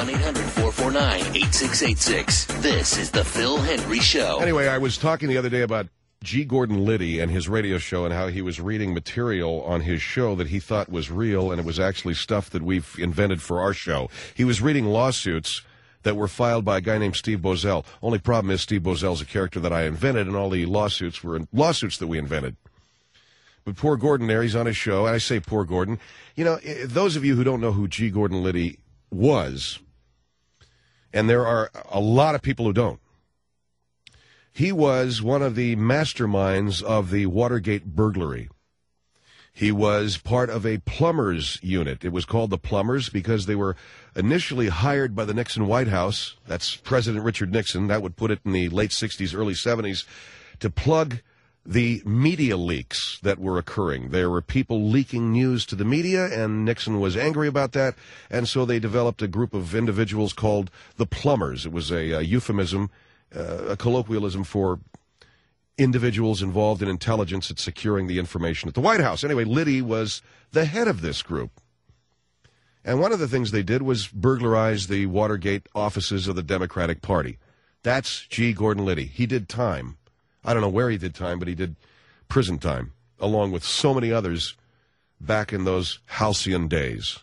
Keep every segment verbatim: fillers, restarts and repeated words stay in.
one eight hundred four four nine eight six eight six. This is the Phil Hendry Show. Anyway, I was talking the other day about G. Gordon Liddy and his radio show and how he was reading material on his show that he thought was real, and it was actually stuff that we've invented for our show. He was reading lawsuits that were filed by a guy named Steve Boesel. Only problem is Steve Boesel's a character that I invented, and all the lawsuits were lawsuits that we invented. But poor Gordon there, he's on his show, and I say poor Gordon. You know, those of you who don't know who G. Gordon Liddy was, and there are a lot of people who don't, he was one of the masterminds of the Watergate burglary. He was part of a plumbers unit. It was called the Plumbers because they were initially hired by the Nixon White House. That's President Richard Nixon. That would put it in the late sixties, early seventies, to plug the media leaks that were occurring. There were people leaking news to the media, and Nixon was angry about that, and so they developed a group of individuals called the Plumbers. It was a, a euphemism, uh, a colloquialism for individuals involved in intelligence at securing the information at the White House. Anyway, Liddy was the head of this group. And one of the things they did was burglarize the Watergate offices of the Democratic Party. That's G. Gordon Liddy. He did time. I don't know where he did time, but he did prison time, along with so many others back in those halcyon days.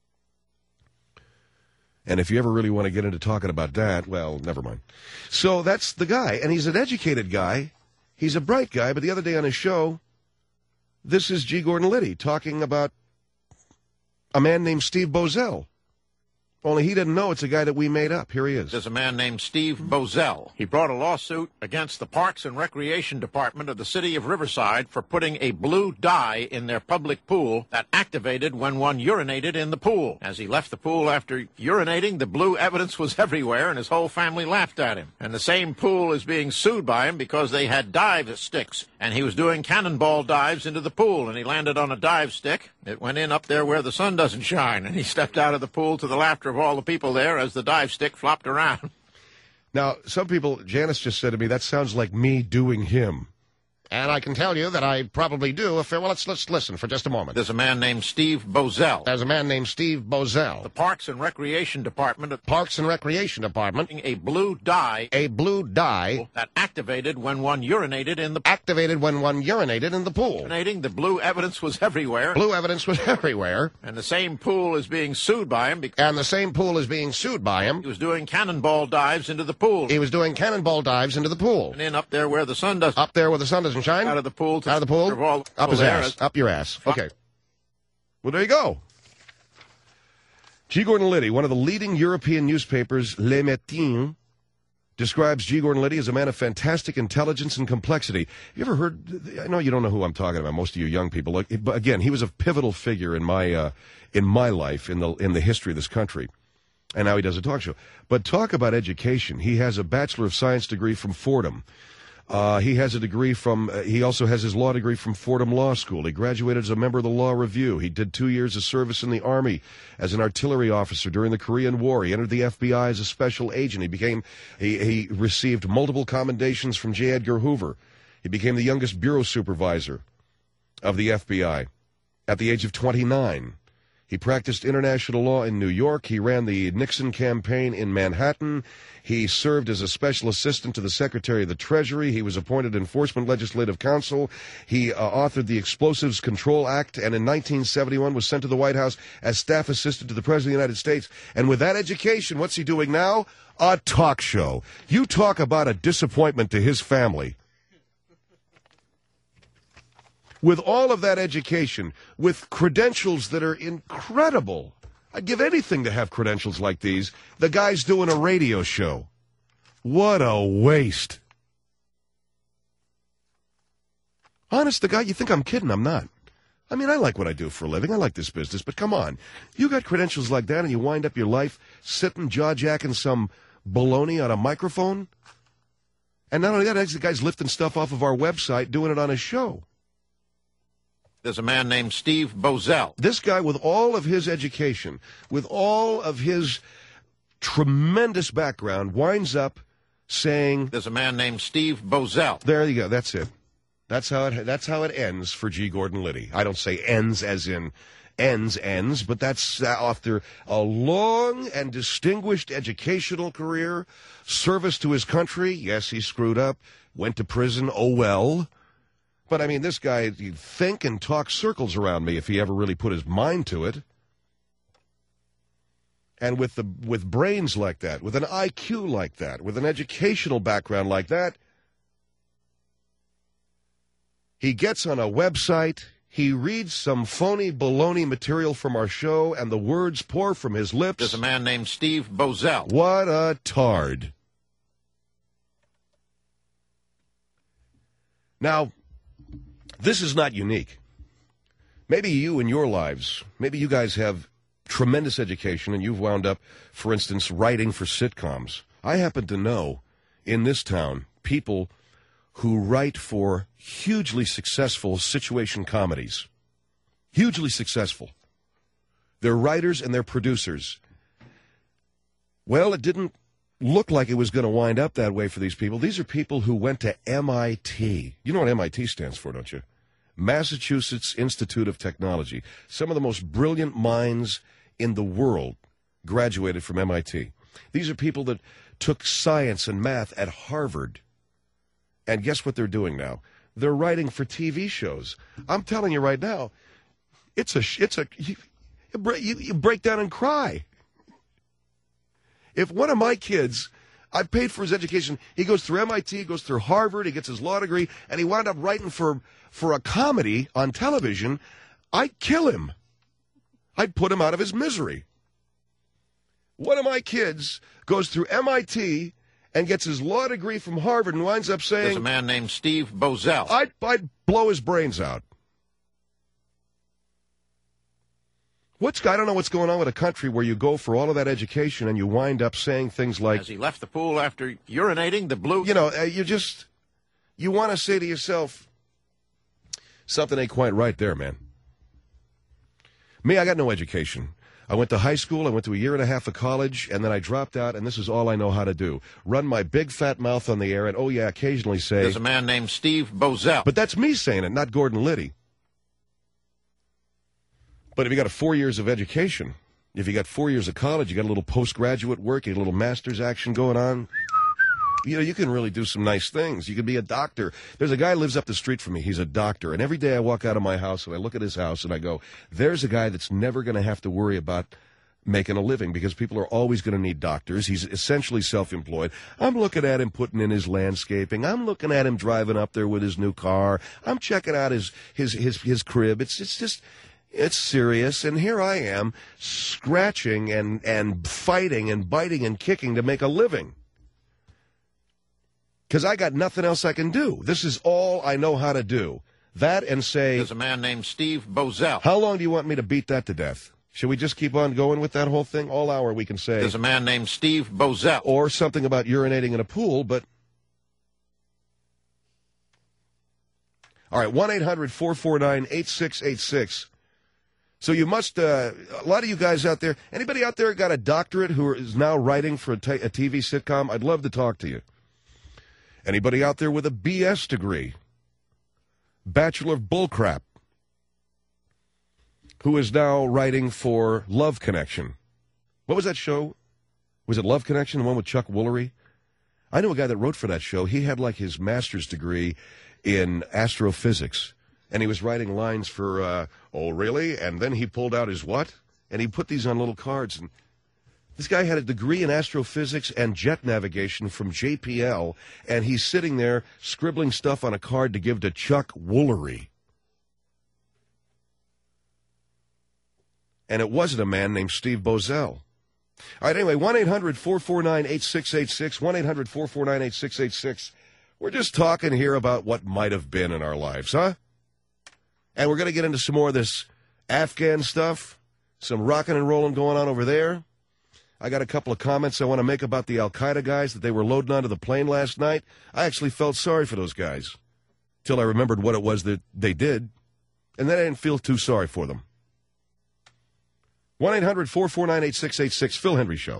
And if you ever really want to get into talking about that, well, never mind. So that's the guy, and he's an educated guy. He's a bright guy, but the other day on his show, this is G. Gordon Liddy talking about a man named Steve Boesel. Only he didn't know it's a guy that we made up. Here he is. There's a man named Steve Boesel. He brought a lawsuit against the Parks and Recreation Department of the city of Riverside for putting a blue dye in their public pool that activated when one urinated in the pool. As he left the pool after urinating, the blue evidence was everywhere, and his whole family laughed at him. And the same pool is being sued by him because they had dive sticks, and he was doing cannonball dives into the pool, and he landed on a dive stick. It went in up there where the sun doesn't shine, and he stepped out of the pool to the laughter of all the people there as the dive stick flopped around. Now, some people, Janice just said to me, that sounds like me doing him. And I can tell you that I probably do. If well, let's let's listen for just a moment. There's a man named Steve Boesel. There's a man named Steve Boesel. The Parks and Recreation Department. Of Parks and Recreation Department. A blue dye. A blue dye. That activated when one urinated in the Activated when one urinated in the pool. Urinating, the blue evidence was everywhere. Blue evidence was everywhere. And the same pool is being sued by him. Because and the same pool is being sued by him. He was doing cannonball dives into the pool. He was doing cannonball dives into the pool. And in up there where the sun doesn't. Up there where the sun doesn't shine. Out of the pool. To Out of the pool. All up his ass. As, up your ass. Okay. Well, there you go. G. Gordon Liddy, one of the leading European newspapers, Le Matin, describes G. Gordon Liddy as a man of fantastic intelligence and complexity. You ever heard? I know you don't know who I'm talking about. Most of you young people. Look, but again, he was a pivotal figure in my uh, in my life, in the in the history of this country. And now he does a talk show. But talk about education. He has a Bachelor of Science degree from Fordham. Uh, he has a degree from, uh, he also has his law degree from Fordham Law School. He graduated as a member of the Law Review. He did two years of service in the Army as an artillery officer during the Korean War. He entered the F B I as a special agent. He became, he, he received multiple commendations from J. Edgar Hoover. He became the youngest bureau supervisor of the F B I at the age of twenty-nine. He practiced international law in New York. He ran the Nixon campaign in Manhattan. He served as a special assistant to the Secretary of the Treasury. He was appointed Enforcement Legislative Counsel. He uh, authored the Explosives Control Act, and in nineteen seventy-one was sent to the White House as staff assistant to the President of the United States. And with that education, what's he doing now? A talk show. You talk about a disappointment to his family. With all of that education, with credentials that are incredible. I'd give anything to have credentials like these. The guy's doing a radio show. What a waste. Honest to God, you think I'm kidding? I'm not. I mean, I like what I do for a living. I like this business, but come on. You got credentials like that and you wind up your life sitting jaw-jacking some baloney on a microphone? And not only that, the guy's lifting stuff off of our website, doing it on his show. There's a man named Steve Boesel. This guy, with all of his education, with all of his tremendous background, winds up saying... There's a man named Steve Boesel. There you go. That's it. That's how it, that's how it ends for G. Gordon Liddy. I don't say ends as in ends, ends, but that's uh, after a long and distinguished educational career, service to his country. Yes, he screwed up, went to prison, oh well. But, I mean, this guy, he'd think and talk circles around me if he ever really put his mind to it. And with the with brains like that, with an I Q like that, with an educational background like that, he gets on a website, he reads some phony baloney material from our show, and the words pour from his lips. There's a man named Steve Bozell. What a tard. Now, this is not unique. Maybe you in your lives, maybe you guys have tremendous education and you've wound up, for instance, writing for sitcoms. I happen to know in this town people who write for hugely successful situation comedies. Hugely successful. They're writers and they're producers. Well, it didn't look like it was going to wind up that way for these people. These are people who went to M I T. You know what M I T stands for, don't you? Massachusetts Institute of Technology. Some of the most brilliant minds in the world graduated from M I T. These are people that took science and math at Harvard. And guess what they're doing now? They're writing for T V shows. I'm telling you right now, it's a, it's a, you, you, you break down and cry. If one of my kids, I paid for his education, he goes through M I T, he goes through Harvard, he gets his law degree, and he wound up writing for, for a comedy on television, I'd kill him. I'd put him out of his misery. One of my kids goes through M I T and gets his law degree from Harvard and winds up saying... There's a man named Steve Bozell. I'd, I'd blow his brains out. What's, I don't know what's going on with a country where you go for all of that education and you wind up saying things like... As he left the pool after urinating, the blue... You know, uh, you just... You want to say to yourself, something ain't quite right there, man. Me, I got no education. I went to high school, I went to a year and a half of college, and then I dropped out, and this is all I know how to do. Run my big fat mouth on the air, and oh yeah, occasionally say... There's a man named Steve Bozell. But that's me saying it, not Gordon Liddy. But if you got a four years of education, if you got four years of college, you got a little postgraduate work, you got a little master's action going on, you know, you can really do some nice things. You could be a doctor. There's a guy who lives up the street from me. He's a doctor. And every day I walk out of my house and I look at his house and I go, there's a guy that's never going to have to worry about making a living because people are always going to need doctors. He's essentially self-employed. I'm looking at him putting in his landscaping. I'm looking at him driving up there with his new car. I'm checking out his, his, his, his crib. It's, it's just... It's serious, and here I am, scratching and, and fighting and biting and kicking to make a living. Because I got nothing else I can do. This is all I know how to do. That and say... There's a man named Steve Bozell. How long do you want me to beat that to death? Should we just keep on going with that whole thing? All hour we can say... There's a man named Steve Bozell. Or something about urinating in a pool, but... All right, one eight hundred four four nine eight six eight six. So you must, uh, a lot of you guys out there, anybody out there got a doctorate who is now writing for a, t- a T V sitcom? I'd love to talk to you. Anybody out there with a B S degree? Bachelor of Bullcrap? Who is now writing for Love Connection? What was that show? Was it Love Connection, the one with Chuck Woolery? I knew a guy that wrote for that show. He had like his master's degree in astrophysics. And he was writing lines for, uh, oh, really? And then he pulled out his what? And he put these on little cards. And this guy had a degree in astrophysics and jet navigation from J P L, and he's sitting there scribbling stuff on a card to give to Chuck Woolery. And it wasn't a man named Steve Bozell. All right, anyway, one eight hundred four four nine eight six eight six, one eight hundred four four nine eight six eight six. We're just talking here about what might have been in our lives, huh? And we're going to get into some more of this Afghan stuff, some rocking and rolling going on over there. I got a couple of comments I want to make about the Al-Qaeda guys that they were loading onto the plane last night. I actually felt sorry for those guys till I remembered what it was that they did, and then I didn't feel too sorry for them. one eight hundred four four nine eight six eight six, Phil Hendry Show.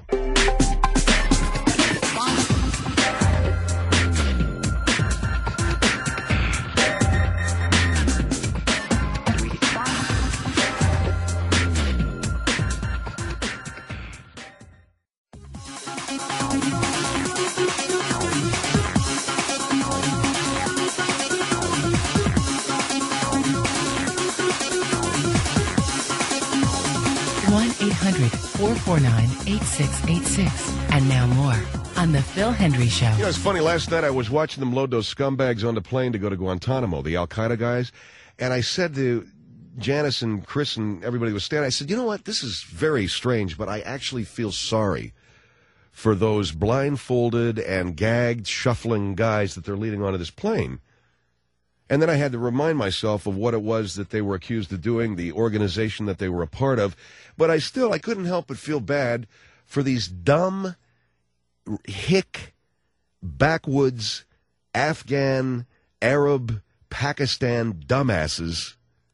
one eight hundred four four nine eight six eight six. And now more on The Phil Hendry Show. You know, it's funny. Last night I was watching them load those scumbags on the plane to go to Guantanamo, the Al-Qaeda guys. And I said to Janice and Chris and everybody who was standing, I said, you know what? This is very strange, but I actually feel sorry for those blindfolded and gagged, shuffling guys that they're leading onto this plane. And then I had to remind myself of what it was that they were accused of doing, the organization that they were a part of. But I still, I couldn't help but feel bad for these dumb, hick, backwoods, Afghan, Arab, Pakistan dumbasses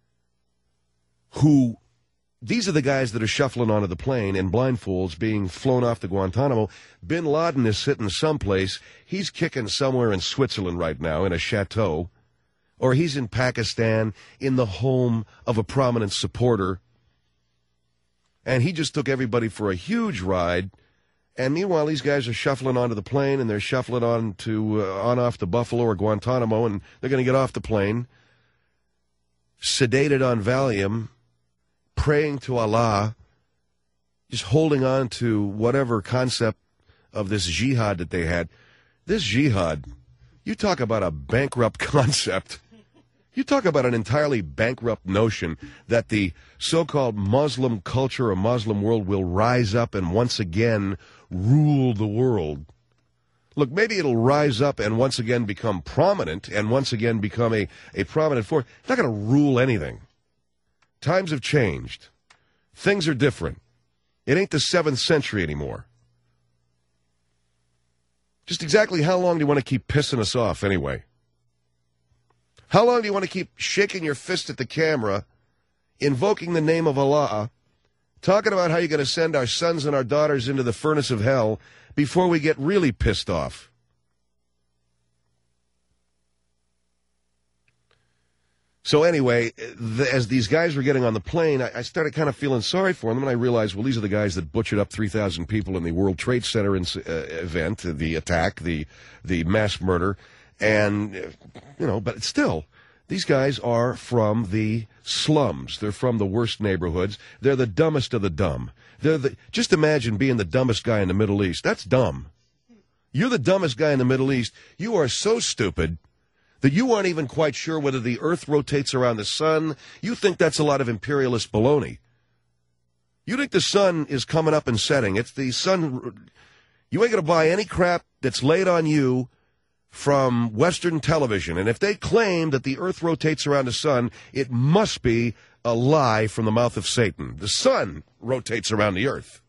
who, these are the guys that are shuffling onto the plane in blindfolds being flown off to Guantanamo. Bin Laden is sitting someplace. He's kicking somewhere in Switzerland right now in a chateau. Or he's in Pakistan in the home of a prominent supporter. And he just took everybody for a huge ride. And meanwhile, these guys are shuffling onto the plane, and they're shuffling on to uh, on off to Buffalo or Guantanamo, and they're going to get off the plane, sedated on Valium, praying to Allah, just holding on to whatever concept of this jihad that they had. This jihad, you talk about a bankrupt concept. You talk about an entirely bankrupt notion that the so-called Muslim culture or Muslim world will rise up and once again rule the world. Look, maybe it'll rise up and once again become prominent and once again become a, a prominent force. It's not going to rule anything. Times have changed. Things are different. It ain't the seventh century anymore. Just exactly how long do you want to keep pissing us off anyway? How long do you want to keep shaking your fist at the camera, invoking the name of Allah, talking about how you're going to send our sons and our daughters into the furnace of hell before we get really pissed off? So anyway, the, as these guys were getting on the plane, I, I started kind of feeling sorry for them, and I realized, well, these are the guys that butchered up three thousand people in the World Trade Center in, uh, event, the attack, the the mass murder. And, you know, but still, these guys are from the slums. They're from the worst neighborhoods. They're the dumbest of the dumb. They're the, just imagine being the dumbest guy in the Middle East. That's dumb. You're the dumbest guy in the Middle East. You are so stupid that you aren't even quite sure whether the earth rotates around the sun. You think that's a lot of imperialist baloney. You think the sun is coming up and setting. It's the sun. You ain't going to buy any crap that's laid on you from Western television. And if they claim that the earth rotates around the sun, it must be a lie from the mouth of Satan. The sun rotates around the earth.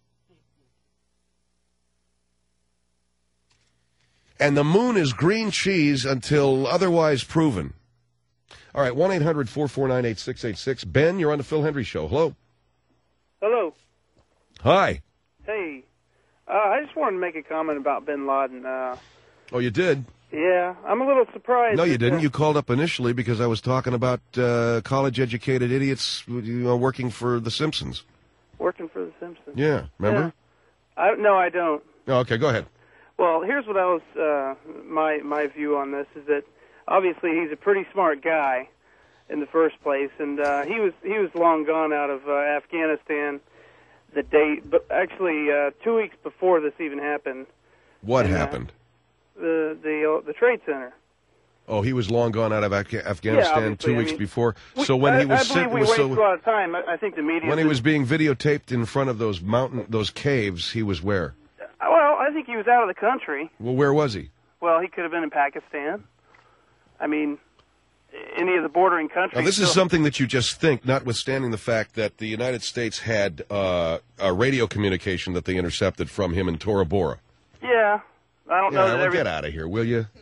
And the moon is green cheese until otherwise proven. All right, one eight hundred four four nine eight six eight six. Ben, you're on the Phil Hendry Show. Hello. Hello. Hi. Hey. Uh, I just wanted to make a comment about Bin Laden. Uh, Oh, you did? Yeah, I'm a little surprised. No, you that, didn't. Uh, You called up initially because I was talking about uh, college-educated idiots you know, working for The Simpsons. Working for The Simpsons. Yeah, remember? Yeah. I, no, I don't. Oh, okay, go ahead. Well, here's what I was, uh, my, my view on this is that obviously he's a pretty smart guy in the first place, and uh, he was he was long gone out of uh, Afghanistan the day, but actually uh, two weeks before this even happened. What and, uh, happened? The the uh, the Trade Center. Oh, he was long gone out of Af- Afghanistan yeah, two I weeks mean, before. We, so when I, he was I believe sent, we was wasted so, a lot of time. I, I think the media. when he was being videotaped in front of those mountain, those caves, he was where? Well, I think he was out of the country. Well, where was he? Well, he could have been in Pakistan. I mean, any of the bordering countries. Now, this is still... something that you just think, notwithstanding the fact that the United States had uh, a radio communication that they intercepted from him in Tora Bora. Yeah. I don't yeah, know that well, every... get out of here, will you?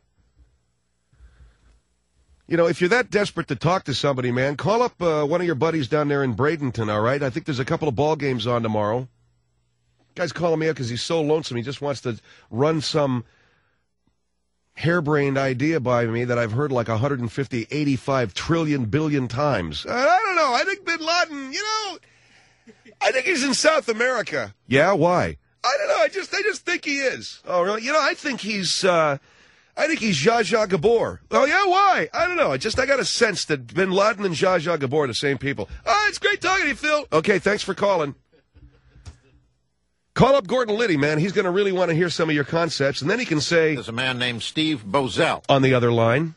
You know, if you're that desperate to talk to somebody, man, call up uh, one of your buddies down there in Bradenton, all right? I think there's a couple of ball games on tomorrow. Guy's calling me up because he's so lonesome. He just wants to run some harebrained idea by me that I've heard like one hundred fifty, eighty-five trillion billion times. I don't know. I think Bin Laden, you know, I think he's in South America. Yeah, why? I don't know. I just I just think he is. Oh, really? You know, I think he's uh, I think he's Zsa Zsa Gabor. Oh, yeah? Why? I don't know. I just I got a sense that Bin Laden and Zsa Zsa Gabor are the same people. Oh, it's great talking to you, Phil. Okay, thanks for calling. Call up Gordon Liddy, man. He's going to really want to hear some of your concepts, and then he can say... There's a man named Steve Bozell. On the other line.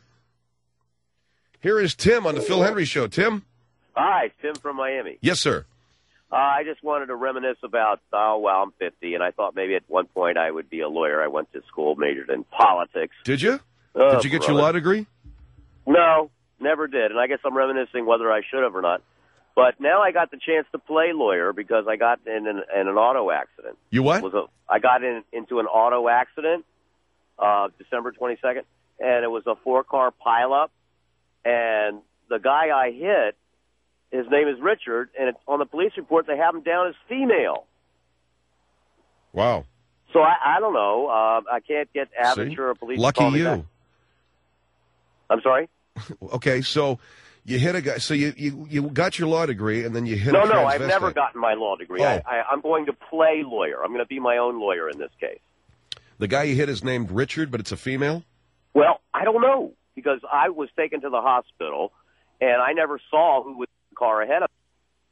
Here is Tim on the Phil Henry Show. Tim? Hi, Tim from Miami. Yes, sir. Uh, I just wanted to reminisce about, oh, well, I'm fifty, and I thought maybe at one point I would be a lawyer. I went to school, majored in politics. Did you? Oh, did you get brother. your law degree? No, never did, and I guess I'm reminiscing whether I should have or not. But now I got the chance to play lawyer because I got in an, in an auto accident. You what? It was a, I got in, into an auto accident uh, December twenty-second, and it was a four-car pileup, and the guy I hit, his name is Richard, and it's, on the police report they have him down as female. Wow. So I, I don't know. Uh, I can't get Aventura Police to Lucky call me you. back. I'm sorry? Okay, so you hit a guy. So you, you, you got your law degree, and then you hit no, a No, no, I've transvestite. never gotten my law degree. Oh. I, I, I'm going to play lawyer. I'm going to be my own lawyer in this case. The guy you hit is named Richard, but it's a female? Well, I don't know, because I was taken to the hospital, and I never saw who was in the car ahead of me.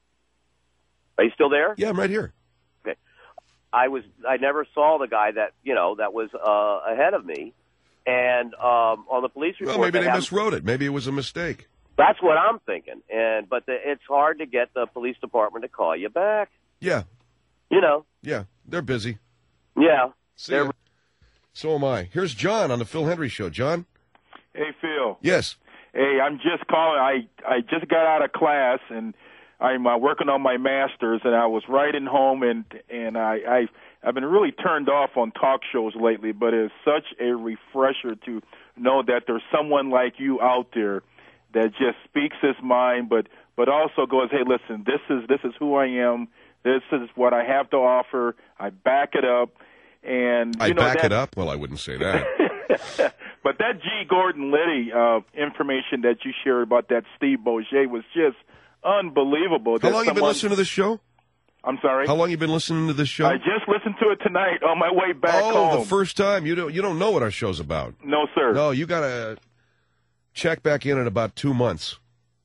Are you still there? Yeah, I'm right here. Okay. I was. I never saw the guy that, you know, that was uh, ahead of me, and um, on the police report... Well, maybe they have, miswrote it. Maybe it was a mistake. That's what I'm thinking. And But the, it's hard to get the police department to call you back. Yeah. You know. Yeah, they're busy. Yeah. See ya. So am I. Here's John on the Phil Henry Show. John? Hey, Phil. Yes. Hey, I'm just calling. I, I just got out of class, and I'm uh, working on my master's, and I was writing home, and and I, I, I've been really turned off on talk shows lately, but it's such a refresher to know that there's someone like you out there that just speaks his mind, but, but also goes, hey, listen, this is this is who I am. This is what I have to offer. I back it up. And you I know, back that, it up? Well, I wouldn't say that. But that G. Gordon Liddy uh, information that you shared about that Steve Bourget was just unbelievable. How That long you been someone- listening to this show? I'm sorry? How long you been listening to this show? I just listened to it tonight on my way back oh, home. the first time. You don't, you don't know what our show's about. No, sir. No, you got to check back in in about two months.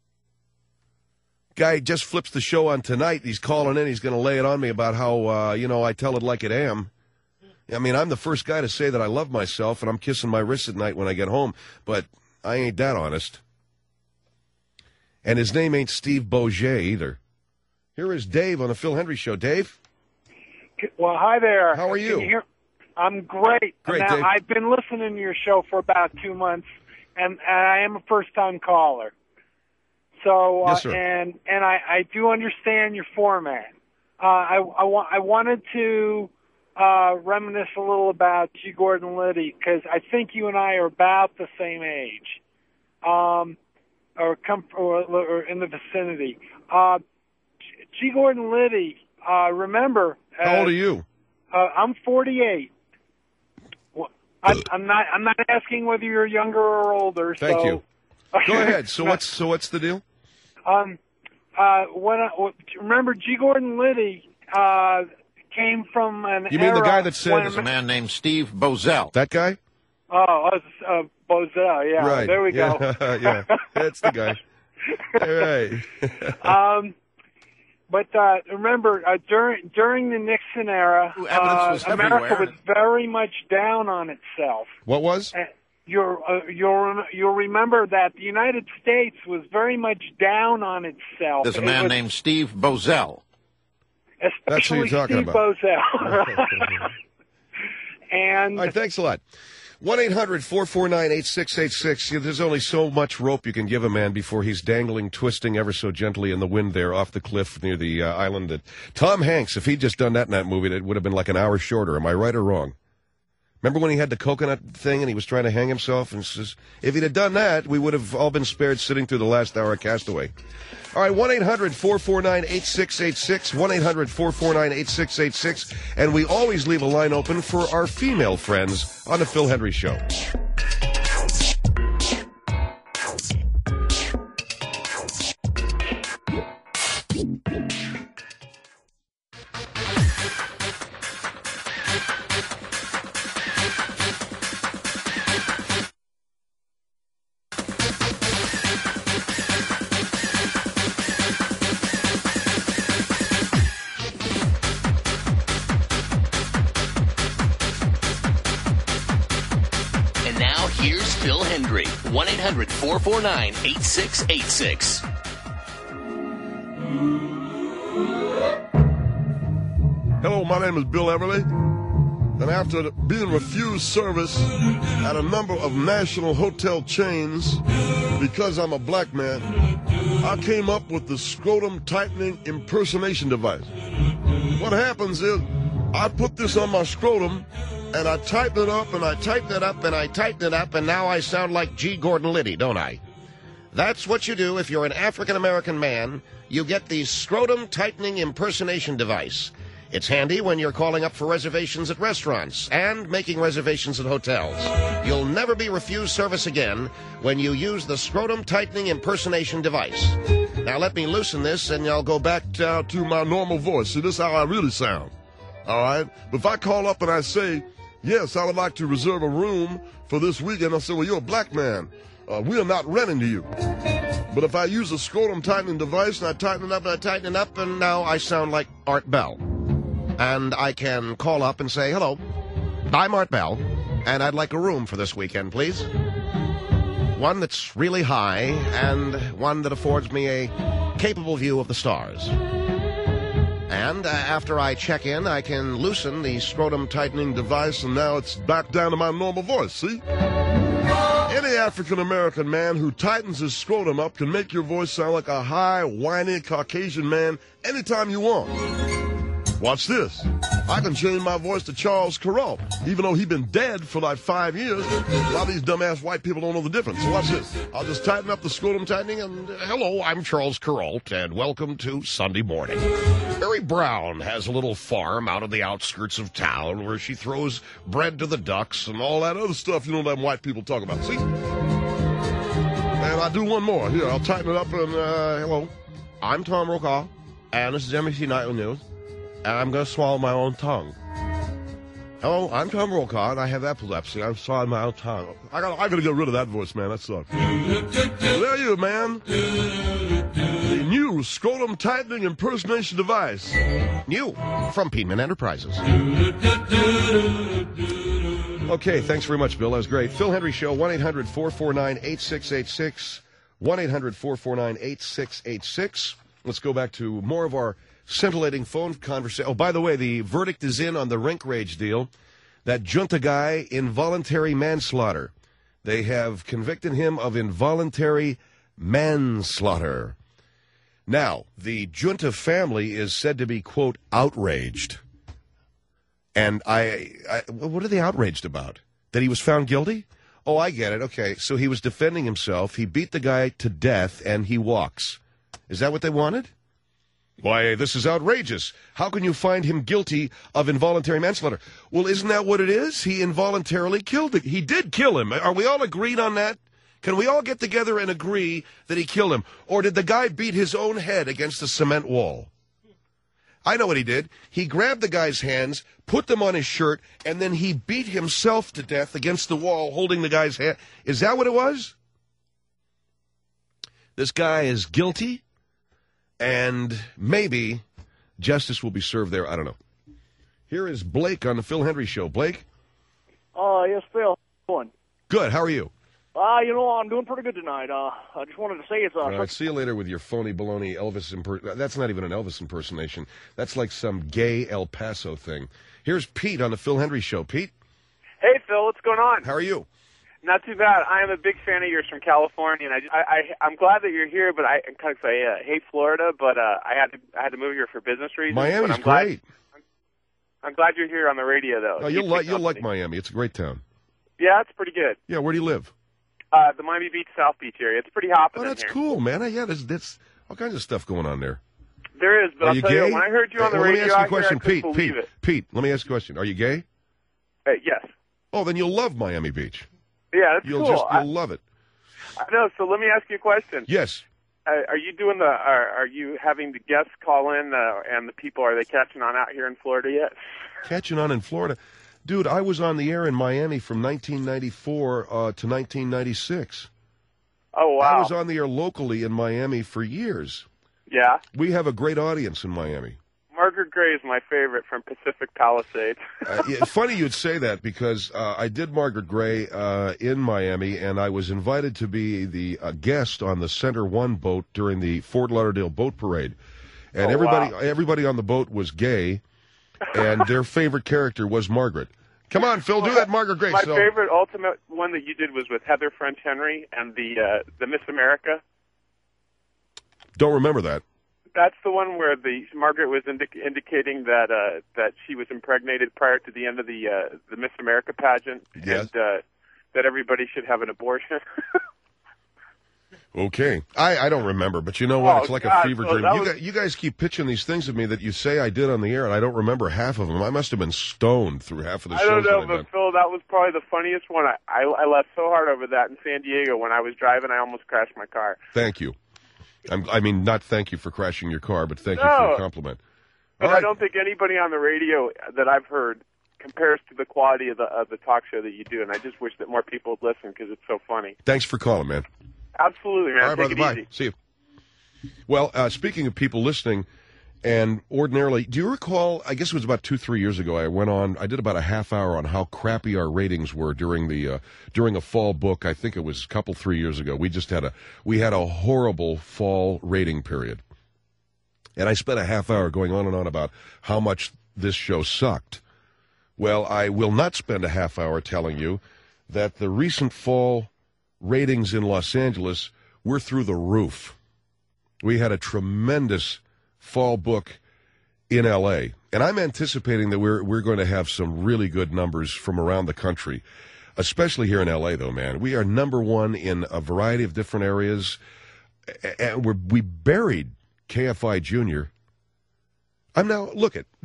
Guy just flips the show on tonight. He's calling in. He's going to lay it on me about how, uh, you know, I tell it like it am. I mean, I'm the first guy to say that I love myself, and I'm kissing my wrist at night when I get home, but I ain't that honest. And his name ain't Steve Bourget either. Here is Dave on the Phil Henry Show. Dave? Well, hi there. How are you? Can you hear? I'm great. Great, now, Dave. I've been listening to your show for about two months, and, and I am a first-time caller. So, uh, Yes, sir. and and I, I do understand your format. Uh, I, I, wa- I wanted to uh, reminisce a little about G. Gordon Liddy, because I think you and I are about the same age, um, or, come, or, or in the vicinity. Uh, G. Gordon Liddy, uh, remember... Uh, How old are you? Uh, I'm forty-eight. Well, I'm, I'm not. I'm not asking whether you're younger or older. Thank so. you. Go ahead. So what's so what's the deal? Um, uh, when I, remember G. Gordon Liddy uh, came from an. You mean the era guy that said- when- There's a man named Steve Bozell. That guy? Oh, uh, Bozell. Yeah. Right. There we yeah. go. yeah, that's the guy. All right. um, but uh, remember, uh, during during the Nixon era, Ooh, evidence uh, was America everywhere. was very much down on itself. What was? Uh, You'll, uh, you'll, you'll remember that the United States was very much down on itself. There's a It man was- named Steve Bozell. That's who especially you're talking Steve about. Bozell. And All right, thanks a lot. one eight hundred four four nine eight six eight six. There's only so much rope you can give a man before he's dangling, twisting ever so gently in the wind there off the cliff near the uh, island. That Tom Hanks, if he'd just done that in that movie, it would have been like an hour shorter. Am I right or wrong? Remember when he had the coconut thing and he was trying to hang himself? And says, if he'd have done that, we would have all been spared sitting through the last hour of Castaway. All right, one eight hundred four four nine eight six eight six, one eight hundred four four nine eight six eight six, and we always leave a line open for our female friends on the Phil Henry Show. Now here's Phil Hendry. one eight hundred four four nine eight six eight six. Hello, my name is Bill Everly, and after being refused service at a number of national hotel chains because I'm a black man, I came up with the scrotum tightening impersonation device. What happens is I put this on my scrotum, and I tighten it up, and I tighten it up, and I tighten it up, and now I sound like G. Gordon Liddy, don't I? That's what you do if you're an African-American man. You get the scrotum tightening impersonation device. It's handy when you're calling up for reservations at restaurants and making reservations at hotels. You'll never be refused service again when you use the scrotum tightening impersonation device. Now let me loosen this and I'll go back uh, to my normal voice. See, this is how I really sound. All right? But if I call up and I say, yes, I would like to reserve a room for this weekend, I'll say, well, you're a black man. Uh, we are not renting to you. But if I use a scrotum tightening device and I tighten it up and I tighten it up, and now I sound like Art Bell. And I can call up and say, hello, I'm Art Bell, and I'd like a room for this weekend, please. One that's really high and one that affords me a capable view of the stars. And uh, after I check in, I can loosen the scrotum tightening device, and now it's back down to my normal voice, see? Any African-American man who tightens his scrotum up can make your voice sound like a high, whiny Caucasian man anytime you want. Watch this. I can change my voice to Charles Kuralt, even though he's been dead for like five years. A lot of these dumbass white people don't know the difference. So watch this. I'll just tighten up the scrotum tightening, and uh, hello, I'm Charles Kuralt, and welcome to Sunday morning. Mary Brown has a little farm out on the outskirts of town where she throws bread to the ducks and all that other stuff you know them white people talk about. See? And I do one more. Here, I'll tighten it up, and uh, hello, I'm Tom Brokaw, and this is N B C Nightly News. And I'm going to swallow my own tongue. Hello, I'm Tom Brokaw, and I have epilepsy. I'm swallowing my own tongue. I got, I got to get rid of that voice, man. That sucks. Well, there you, man. The new scrotum tightening impersonation device. New from Piedmont Enterprises. Okay, thanks very much, Bill. That was great. Phil Hendry Show, one eight hundred four four nine eight six eight six. one eight hundred four four nine eight six eight six. Let's go back to more of our scintillating phone conversation. Oh, by the way, the verdict is in on the rink rage deal. That junta guy, involuntary manslaughter. They have convicted him of involuntary manslaughter. Now, the junta family is said to be, quote, outraged. And I, I, what are they outraged about? That he was found guilty? Oh, I get it. Okay, so he was defending himself. He beat the guy to death, and he walks. Is that what they wanted? Why, this is outrageous. How can you find him guilty of involuntary manslaughter? Well, isn't that what it is? He involuntarily killed it. He did kill him. Are we all agreed on that? Can we all get together and agree that he killed him? Or did the guy beat his own head against the cement wall? I know what he did. He grabbed the guy's hands, put them on his shirt, and then he beat himself to death against the wall holding the guy's hand. Is that what it was? This guy is guilty. And maybe justice will be served there. I don't know. Here is Blake on the Phil Hendry Show. Blake? Uh, yes, Phil. How you doing? Good. How are you? Uh, you know, I'm doing pretty good tonight. Uh, I just wanted to say it's... Uh, All right, see you later with your phony baloney Elvis impersonation. That's not even an Elvis impersonation. That's like some gay El Paso thing. Here's Pete on the Phil Hendry Show. Pete? Hey, Phil. What's going on? How are you? Not too bad. I am a big fan of yours from California, and I, I, I I'm glad that you're here. But I, kind of say, I hate Florida, but uh, I had to, I had to move here for business reasons. Miami's but I'm glad, great. I'm, I'm glad you're here on the radio, though. No, you'll like, you'll like Miami. It's a great town. Yeah, it's pretty good. Yeah, where do you live? Uh, the Miami Beach, South Beach area. It's pretty hopping Oh, that's in here. cool, man. Yeah, there's, there's all kinds of stuff going on there. There is, but Are I'll you tell gay? you, when I heard you on the well, radio let me ask you a out question, here, I couldn't Pete. believe Pete, it. Pete, let me ask you a question. Are you gay? Uh, yes. Oh, then you'll love Miami Beach. Yeah, that's you'll cool. Just, you'll I, love it. I know. So let me ask you a question. Yes. Uh, are you doing the? Are, are you having the guests call in, uh, and the people, are they catching on out here in Florida yet? Catching on in Florida, dude. I was on the air in Miami from nineteen ninety-four uh, to nineteen ninety-six. Oh wow! I was on the air locally in Miami for years. Yeah. We have a great audience in Miami. Margaret Gray is my favorite from Pacific Palisades. uh, yeah, funny you'd say that because uh, I did Margaret Gray uh, in Miami, and I was invited to be the uh, guest on the Center One boat during the Fort Lauderdale Boat Parade. And Oh, everybody, wow. everybody on the boat was gay, and their favorite character was Margaret. Come on, Phil, do that, Margaret Gray. My So- favorite ultimate one that you did was with Heather French Henry and the uh, the Miss America. Don't remember that. That's the one where the Margaret was indi- indicating that uh, that she was impregnated prior to the end of the uh, the Miss America pageant, Yes. and uh, that everybody should have an abortion. Okay. I, I don't remember, but you know what? Oh, It's like God, a fever so dream. that You, was- guys, you guys keep pitching these things at me that you say I did on the air, and I don't remember half of them. I must have been stoned through half of the I shows don't know, that I've but done. Phil, that was probably the funniest one. I, I I laughed so hard over that in San Diego when I was driving. I almost crashed my car. Thank you. I'm, I mean, not thank you for crashing your car, but thank you No. for your compliment. But All I right. don't think anybody on the radio that I've heard compares to the quality of the of the talk show that you do, and I just wish that more people would listen because it's so funny. Thanks for calling, man. Absolutely, man. All right, Take brother. it Bye. easy. See you. Well, uh, speaking of people listening, and ordinarily, do you recall? I guess it was about two, three years ago. I went on. I did about a half hour on how crappy our ratings were during the uh, during a fall book. I think it was a couple, three years ago. We just had a we had a horrible fall rating period, and I spent a half hour going on and on about how much this show sucked. Well, I will not spend a half hour telling you that the recent fall ratings in Los Angeles were through the roof. We had a tremendous fall book in L A, and I'm anticipating that we're we're going to have some really good numbers from around the country, especially here in L A, though, man. We are number one in a variety of different areas, and we're, we buried K F I Junior I'm now, look at,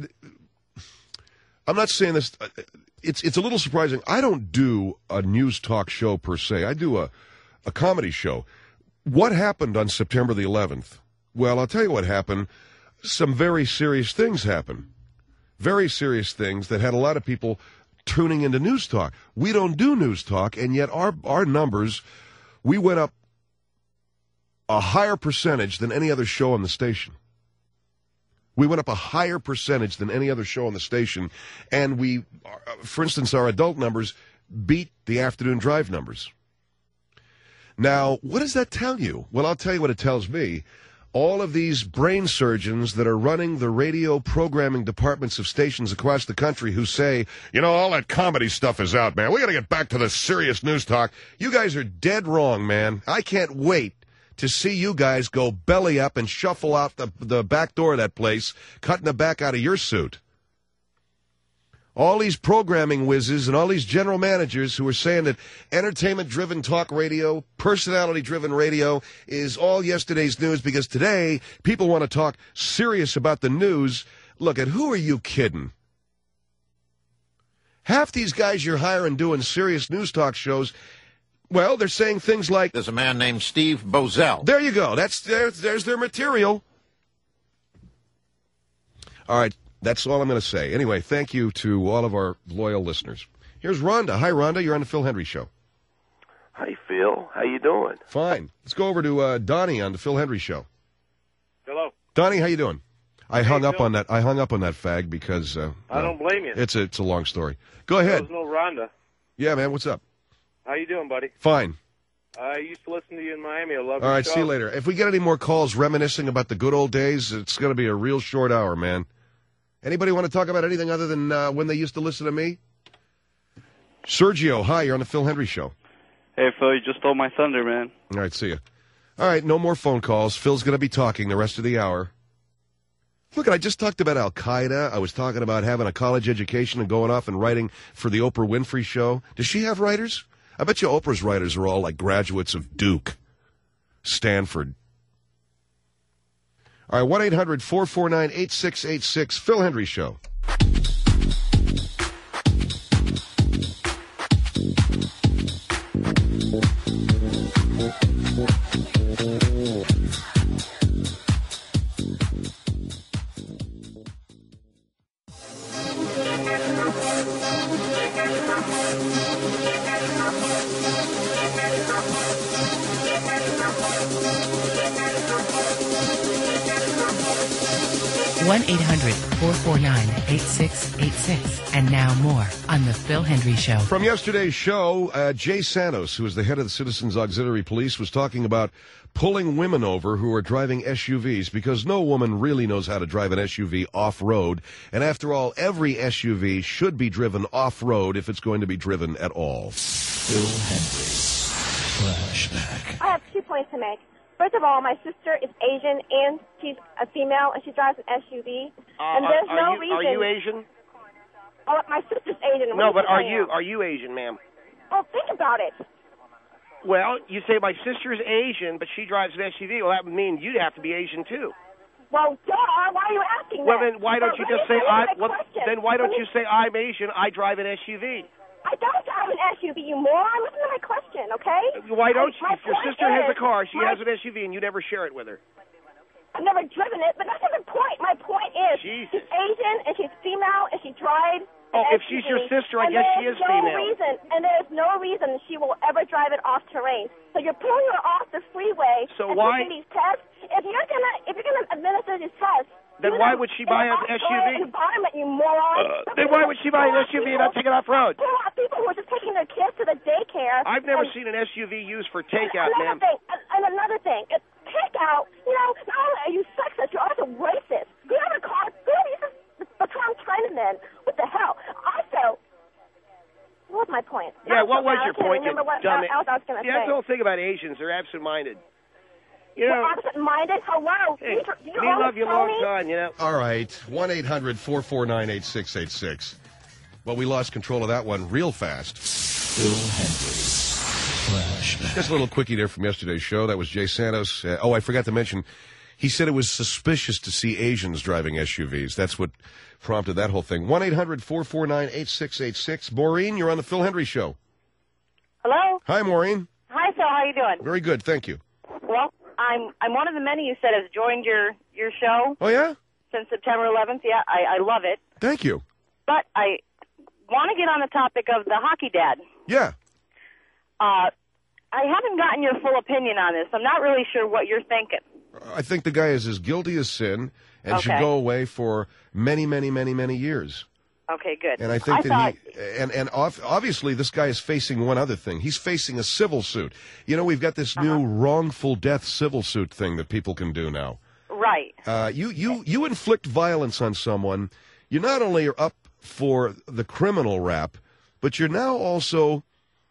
I'm not saying this, it's it's a little surprising. I don't do a news talk show per se. I do a, a comedy show. What happened on September the eleventh? Well, I'll tell you what happened. Some very serious things happened. Very serious things that had a lot of people tuning into news talk. We don't do news talk, and yet our our numbers, we went up a higher percentage than any other show on the station. We went up a higher percentage than any other show on the station, and we, for instance, our adult numbers beat the afternoon drive numbers. Now, what does that tell you? Well, I'll tell you what it tells me. All of these brain surgeons that are running the radio programming departments of stations across the country who say, you know, all that comedy stuff is out, man. We got to get back to the serious news talk. You guys are dead wrong, man. I can't wait to see you guys go belly up and shuffle out the, the back door of that place, cutting the back out of your suit. All these programming whizzes and all these general managers who are saying that entertainment-driven talk radio, personality-driven radio is all yesterday's news because today people want to talk serious about the news. Look, at who are you kidding? Half these guys you're hiring doing serious news talk shows, well, they're saying things like... There's a man named Steve Bozell. There you go. That's there, There's their material. All right. That's all I'm going to say. Anyway, thank you to all of our loyal listeners. Here's Rhonda. Hi, Rhonda. You're on the Phil Hendry Show. Hi, Phil. How you doing? Fine. Let's go over to uh, Donnie on the Phil Hendry Show. Hello. Donnie, how you doing? I Hey, hung up Phil. on that. I hung up on that fag because uh, I don't blame you. It's a it's a long story. Go ahead. There's no Rhonda. Yeah, man. What's up? How you doing, buddy? Fine. I used to listen to you in Miami. I love All your right. show. See you later. If we get any more calls reminiscing about the good old days, it's going to be a real short hour, man. Anybody want to talk about anything other than uh, when they used to listen to me? Sergio, hi. You're on the Phil Hendry Show. Hey, Phil, you just stole my thunder, man. All right, see you. All right, no more phone calls. Phil's going to be talking the rest of the hour. Look, I just talked about Al-Qaeda. I was talking about having a college education and going off and writing for the Oprah Winfrey Show. Does she have writers? I bet you Oprah's writers are all like graduates of Duke, Stanford. All right, one eight hundred four four nine eight six eight six, Phil Hendry Show. one eight hundred four four nine eight six eight six. And now more on The Phil Hendry Show. From yesterday's show, uh, Jay Santos, who is the head of the Citizens Auxiliary Police, was talking about pulling women over who are driving S U Vs because no woman really knows how to drive an S U V off-road. And after all, every S U V should be driven off-road if it's going to be driven at all. Phil Hendry. Flashback. I have two points to make. First of all, my sister is Asian and she's a female and she drives an S U V. Uh, and there's are, no you, reason. Are you Asian? Oh, my sister's Asian. No, What but are saying? you are you Asian, ma'am? Oh, think about it. Well, you say my sister's Asian, but she drives an S U V. Well, that would mean you'd have to be Asian too. Well, duh. Why are you asking Well, that? then why don't Well, you let just me say finish I? my Well, question. then why don't Let me- you say I'm Asian? I drive an S U V. I don't drive an S U V, you moron. Listen to my question, okay? Why don't I- my you? If your point sister has is- a car, she my- has an S U V, and you never share it with her. I've never driven it, but that's not the point. My point is Jesus. she's Asian and she's female and she drives. Oh, an if she's S U V, your sister, I and guess she there's is no female. Reason, and there's no reason she will ever drive it off terrain. So you're pulling her off the freeway. So and why- taking these tests. If you're gonna, if you're gonna administer these tests, Then do why them would she in buy an an S U V? off-road environment, you moron. Uh, then why would she buy an S U V and not take it off road? Pull out people who are just taking their kids to the daycare. I've never and- seen an S U V used for takeout, another ma'am. thing, and- and another thing, it's takeout. You know, not only are you sexist, you're also racist. You have a car. Who are you become Chinamen? What the hell? Also, what was my point? Yeah, Now, what was I your can't point, you remember what dumb else I was going to See, say. that's the whole thing about Asians. They're absent-minded. You know, We're absent-minded. Hello. hey, you, you me own love you Tony? long time, you know. All right, one eight hundred four four nine eight six eight six. Well, we lost control of that one real fast. Phil Hendry. Flashback. Just a little quickie there from yesterday's show. That was Jay Santos. Uh, oh, I forgot to mention, he said it was suspicious to see Asians driving S U Vs. That's what prompted that whole thing. one eight hundred four four nine eight six eight six. Maureen, you're on the Phil Hendry Show. Hello. Hi, Maureen. Hi, Phil. How you doing? Very good, thank you. Well, I'm I'm one of the many you said has joined your your show. Oh, yeah? Since September eleventh. Yeah, I, I love it. Thank you. But I want to get on the topic of the hockey dad. Yeah. Uh, I haven't gotten your full opinion on this. I'm not really sure what you're thinking. I think the guy is as guilty as sin and should Okay. go away for many, many, many, many years. Okay, good. And I think I that thought, he, and, and off, obviously this guy is facing one other thing. He's facing a civil suit. You know, we've got this Uh-huh. new wrongful death civil suit thing that people can do now. Right. Uh, you, you, you inflict violence on someone, you not only are up for the criminal rap, but you're now also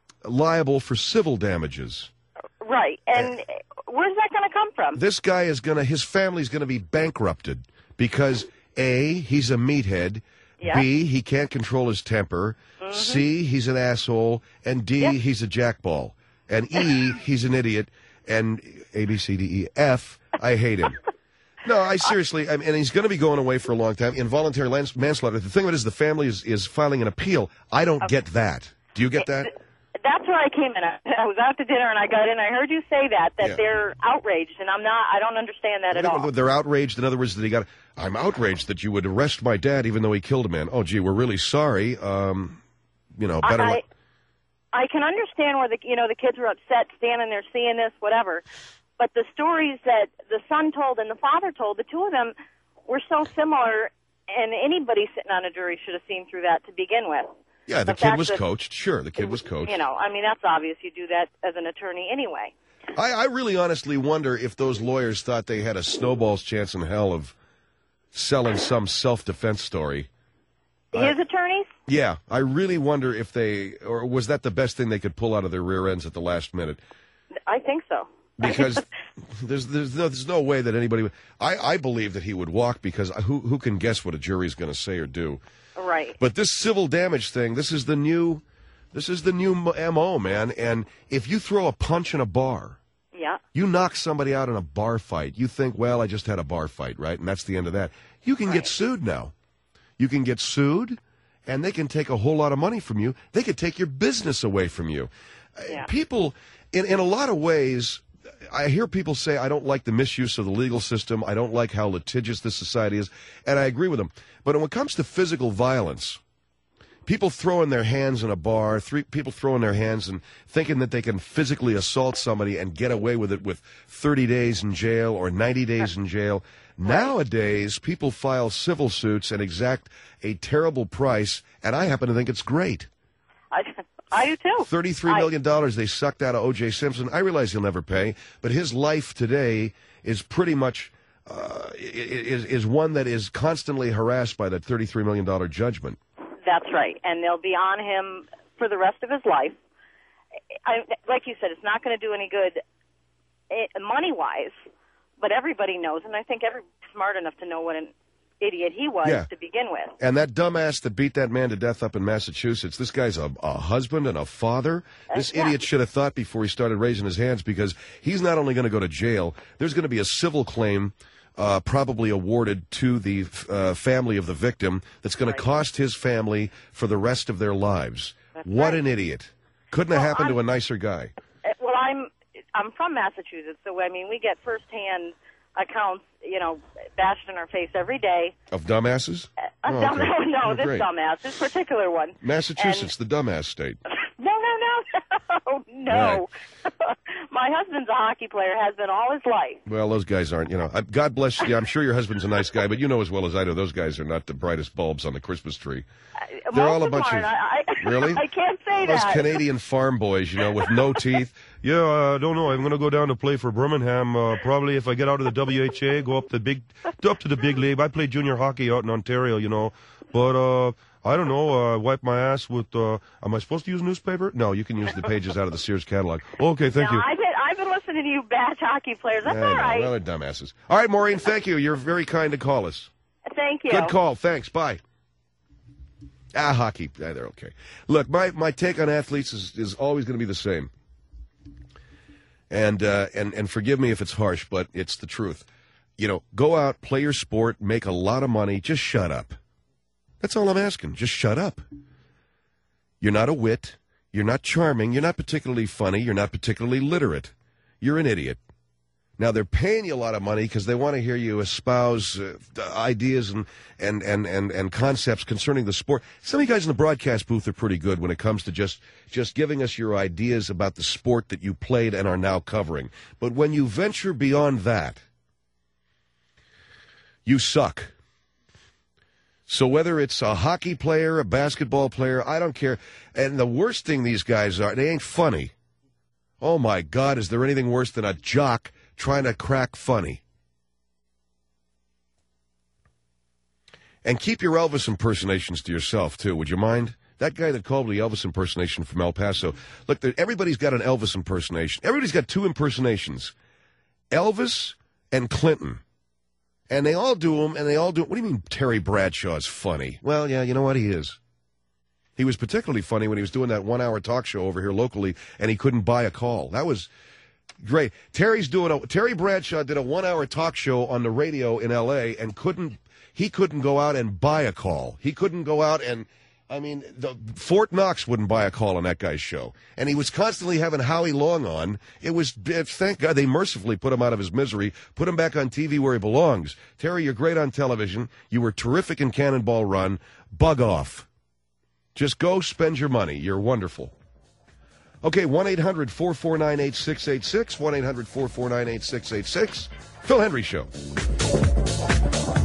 liable for civil damages. Right. And where's that going to come from? This guy is going to, his family's going to be bankrupted because A, he's a meathead, Yeah. B, he can't control his temper, Mhm. C, he's an asshole, and D, Yeah. he's a jackball, and E, he's an idiot, and A, B, C, D, E, F, I hate him. No, I seriously, I mean, and he's going to be going away for a long time. Involuntary lans- manslaughter. The thing of it is, the family is, is filing an appeal. I don't get that. Do you get that? That's where I came in. I I was out to dinner and I got in. I heard you say that that Yeah. they're outraged, and I'm not. I don't understand that at all. They're outraged. In other words, that he got. I'm outraged that you would arrest my dad, even though he killed a man. Oh, gee, we're really sorry. Um, you know, better. I, let- I can understand where the you know the kids were upset, standing there seeing this, whatever. But the stories that the son told and the father told, the two of them were so similar, and anybody sitting on a jury should have seen through that to begin with. yeah, the the kid fact was that- coached. Sure, the kid was coached. You know, I mean that's obvious. You do that as an attorney anyway. I, I really honestly wonder if those lawyers thought they had a snowball's chance in hell of selling some self-defense story. His attorneys? Yeah, I really wonder if they, or was that the best thing they could pull out of their rear ends at the last minute? I think so. Because there's there's no there's no way that anybody would. I I believe that he would walk because who who can guess what a jury's going to say or do? Right. But this civil damage thing, this is the new, this is the new M O, man. And if you throw a punch in a bar, Yeah. you knock somebody out in a bar fight, you think, well, I just had a bar fight, right? And that's the end of that. You can get sued now. You can get sued, and they can take a whole lot of money from you. They could take your business away from you. Yeah. People, in, in a lot of ways, I hear people say, I don't like the misuse of the legal system. I don't like how litigious this society is. And I agree with them. But when it comes to physical violence, people throwing their hands in a bar, three people throwing their hands and thinking that they can physically assault somebody and get away with it with thirty days in jail or ninety days in jail, Nowadays, people file civil suits and exact a terrible price, and I happen to think it's great. I, I do too. thirty-three million dollars they sucked out of O J Simpson. I realize he'll never pay, but his life today is pretty much uh, is, is one that is constantly harassed by that thirty-three million dollars judgment. That's right, and they'll be on him for the rest of his life. I, like you said, it's not going to do any good money-wise, but everybody knows, and I think everybody's smart enough to know what an idiot he was Yeah. to begin with. And that dumbass that beat that man to death up in Massachusetts, this guy's a, a husband and a father. This yeah. idiot should have thought before he started raising his hands, because he's not only going to go to jail, there's going to be a civil claim uh, probably awarded to the uh, family of the victim that's going Right. to cost his family for the rest of their lives. That's what right. an idiot. Couldn't Well, have happened I'm- to a nicer guy. Uh, Well, I'm I'm from Massachusetts, so I mean we get firsthand accounts, you know, bashed in our face every day. Of dumbasses? Uh, Oh, dumb, okay. no, no, Oh, this great. dumbass, this particular one. Massachusetts, the dumbass state. No, no, no, no. My husband's a hockey player, has been all his life. Well, those guys aren't, you know, I- God bless you. I'm sure your husband's a nice guy, but you know as well as I do, those guys are not the brightest bulbs on the Christmas tree. They're Most all a of them bunch aren't. of... I, I, Really? I can't say Those that. Canadian farm boys, you know, with no teeth. Yeah, I uh, don't know. I'm going to go down to play for Birmingham. Uh, probably if I get out of the W H A, go up the big, up to the big league. I played junior hockey out in Ontario, you know. But uh, I don't know. Uh, wipe my ass with. Uh, am I supposed to use newspaper? No, you can use the pages out of the Sears catalog. Okay, thank no, you. I've been, I've been listening to you bash hockey players. That's I all know. right. Well, they're dumbasses. All right, Maureen, thank you. You're very kind to call us. Thank you. Good call. Thanks. Bye. Ah, hockey. Ah, they're okay. Look, my, my take on athletes is, is always going to be the same. And, uh, and, and forgive me if it's harsh, but it's the truth. You know, go out, play your sport, make a lot of money, just shut up. That's all I'm asking. Just shut up. You're not a wit. You're not charming. You're not particularly funny. You're not particularly literate. You're an idiot. Now, they're paying you a lot of money because they want to hear you espouse uh, ideas and, and, and, and, and concepts concerning the sport. Some of you guys in the broadcast booth are pretty good when it comes to just, just giving us your ideas about the sport that you played and are now covering. But when you venture beyond that, you suck. So whether it's a hockey player, a basketball player, I don't care. And the worst thing these guys are, they ain't funny. Oh, my God, is there anything worse than a jock trying to crack funny? And keep your Elvis impersonations to yourself, too. Would you mind? That guy that called the Elvis impersonation from El Paso. Look, there, everybody's got an Elvis impersonation. Everybody's got two impersonations. Elvis and Clinton. And they all do them, and they all do What do you mean Terry Bradshaw's funny? Well, yeah, you know what? He is. He was particularly funny when he was doing that one-hour talk show over here locally, and he couldn't buy a call. That was great. Terry's doing a Terry Bradshaw did a one-hour talk show on the radio in L A and couldn't he couldn't go out and buy a call. He couldn't go out and I mean, the, Fort Knox wouldn't buy a call on that guy's show, and he was constantly having Howie Long on. It was thank God they mercifully put him out of his misery, put him back on T V where he belongs. Terry, you're great on television. You were terrific in Cannonball Run. Bug off. Just go spend your money. You're wonderful. Okay, one eight hundred four four nine eight six eight six, one eight hundred four four nine eight six eight six. Phil Hendry Show.